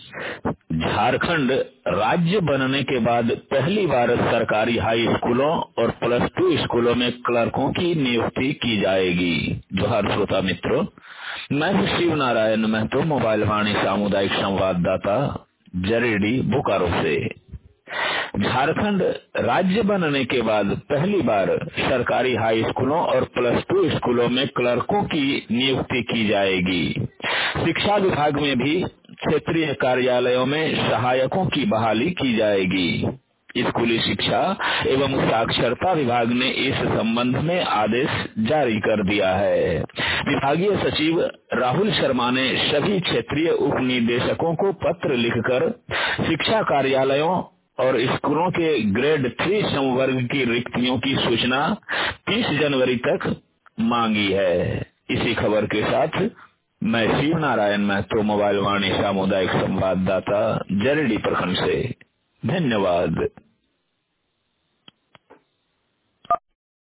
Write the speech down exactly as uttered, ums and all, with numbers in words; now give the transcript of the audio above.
झारखंड राज्य बनने के बाद पहली बार सरकारी हाई स्कूलों और प्लस टू स्कूलों में क्लर्कों की नियुक्ति की जाएगी। जोहार श्रोता मित्रों, मैं हूँ शिव नारायण महतो, मोबाइल वाणी सामुदायिक संवाददाता, जरेडी बोकारो से। झारखंड राज्य बनने के बाद पहली बार सरकारी हाई स्कूलों और प्लस टू स्कूलों में क्लर्कों की नियुक्ति की जाएगी। शिक्षा विभाग में भी क्षेत्रीय कार्यालयों में सहायकों की बहाली की जाएगी। स्कूली शिक्षा एवं साक्षरता विभाग ने इस संबंध में आदेश जारी कर दिया है। विभागीय सचिव राहुल शर्मा ने सभी क्षेत्रीय उप निदेशकों को पत्र लिखकर शिक्षा कार्यालयों और स्कूलों के ग्रेड थ्री संवर्ग की रिक्तियों की सूचना तीस जनवरी तक मांगी है। इसी खबर के साथ मैं शिव नारायण महतो, मोबाइल वाणी सामुदायिक संवाददाता, जरेडी प्रखंड से। धन्यवाद।